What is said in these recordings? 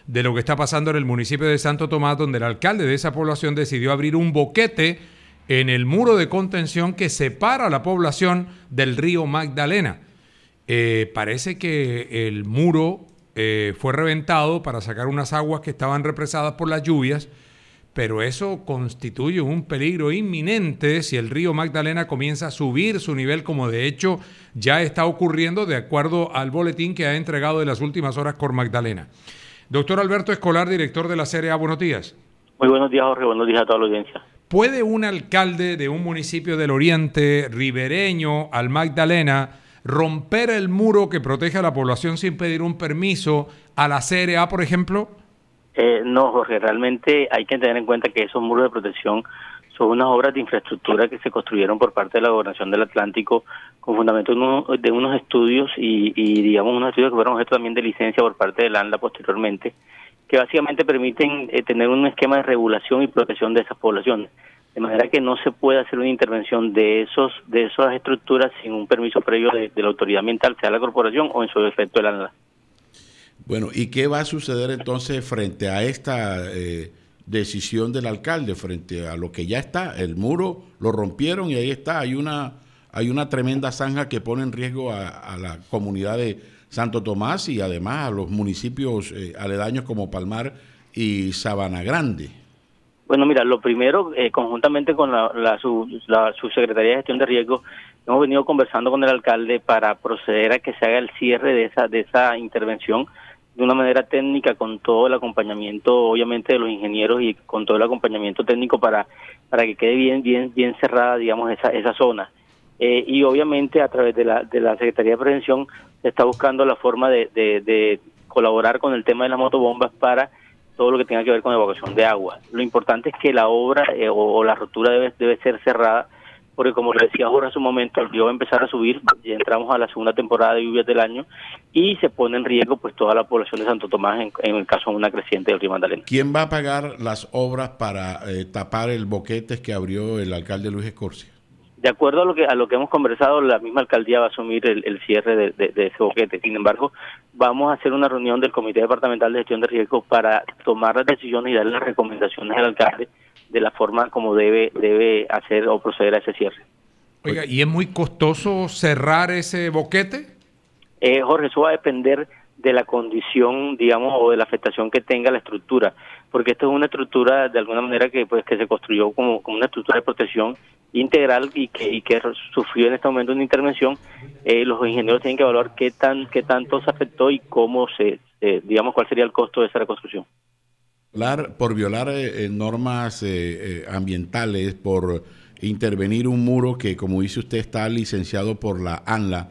de lo que está pasando en el municipio de Santo Tomás, donde el alcalde de esa población decidió abrir un boquete en el muro de contención que separa a la población del río Magdalena. Parece que el muro fue reventado para sacar unas aguas que estaban represadas por las lluvias, pero eso constituye un peligro inminente si el río Magdalena comienza a subir su nivel, como de hecho ya está ocurriendo de acuerdo al boletín que ha entregado en las últimas horas Cor Magdalena. Doctor Alberto Escolar, director de la CRA, buenos días. Muy buenos días, Jorge, buenos días a toda la audiencia. ¿Puede un alcalde de un municipio del oriente ribereño al Magdalena romper el muro que protege a la población sin pedir un permiso a la CRA, por ejemplo? No, Jorge, realmente hay que tener en cuenta que esos muros de protección son unas obras de infraestructura que se construyeron por parte de la Gobernación del Atlántico con fundamento de unos estudios y digamos unos estudios que fueron objeto también de licencia por parte del ANLA posteriormente, que básicamente permiten tener un esquema de regulación y protección de esas poblaciones, de manera que no se puede hacer una intervención de esas estructuras sin un permiso previo de la autoridad ambiental, sea la corporación o en su defecto el ANLA. Bueno, ¿y qué va a suceder entonces frente a esta decisión del alcalde, frente a lo que ya está? El muro lo rompieron y ahí está, hay una tremenda zanja que pone en riesgo a la comunidad de Santo Tomás y además a los municipios aledaños como Palmar y Sabana Grande. Bueno, mira, lo primero, conjuntamente con la Subsecretaría de Gestión de Riesgos, hemos venido conversando con el alcalde para proceder a que se haga el cierre de esa intervención de una manera técnica, con todo el acompañamiento, obviamente, de los ingenieros y con todo el acompañamiento técnico para que quede bien cerrada, digamos, esa zona. Y obviamente a través de la Secretaría de Prevención se está buscando la forma de colaborar con el tema de las motobombas para todo lo que tenga que ver con evacuación de agua. Lo importante es que la obra o la rotura debe ser cerrada, porque como le decía Jorge hace un momento, el río va a empezar a subir, ya entramos a la segunda temporada de lluvias del año y se pone en riesgo pues toda la población de Santo Tomás en el caso de una creciente del río Magdalena. ¿Quién va a pagar las obras para tapar el boquete que abrió el alcalde Luis Escorcia? De acuerdo a lo que hemos conversado, la misma alcaldía va a asumir el cierre de ese boquete. Sin embargo, vamos a hacer una reunión del Comité Departamental de Gestión de Riesgos para tomar las decisiones y darle las recomendaciones al alcalde de la forma como debe hacer o proceder a ese cierre. Oiga, ¿y es muy costoso cerrar ese boquete? Jorge, eso va a depender de la condición, digamos, o de la afectación que tenga la estructura, porque esto es una estructura de alguna manera que se construyó como una estructura de protección integral y que sufrió en este momento una intervención. Los ingenieros tienen que evaluar qué tanto se afectó y cómo digamos, cuál sería el costo de esa reconstrucción. Por violar normas ambientales, por intervenir un muro que, como dice usted, está licenciado por la ANLA,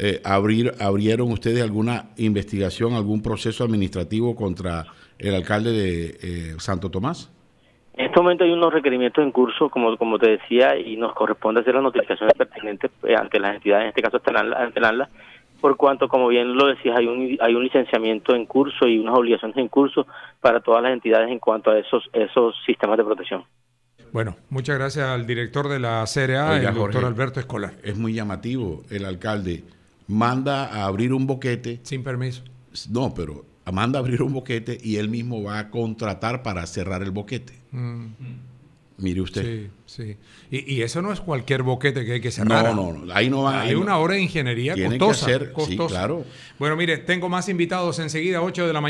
¿abrieron ustedes alguna investigación, algún proceso administrativo contra el alcalde de Santo Tomás? En este momento hay unos requerimientos en curso, como te decía, y nos corresponde hacer las notificaciones pertinentes ante las entidades, en este caso ante el ANLA, por cuanto, como bien lo decías, hay un licenciamiento en curso y unas obligaciones en curso para todas las entidades en cuanto a esos sistemas de protección. Bueno, muchas gracias al director de la CRA, Oiga, el doctor Jorge, Alberto Escolar. Es muy llamativo, el alcalde manda a abrir un boquete. Sin permiso. No, pero manda a abrir un boquete y él mismo va a contratar para cerrar el boquete. Mire usted. Sí, sí. Y eso no es cualquier boquete que hay que cerrar. No, ahí no va. Hay una obra de ingeniería costosa. costosa. Sí, claro. Bueno, mire, tengo más invitados enseguida, 8 de la mañana.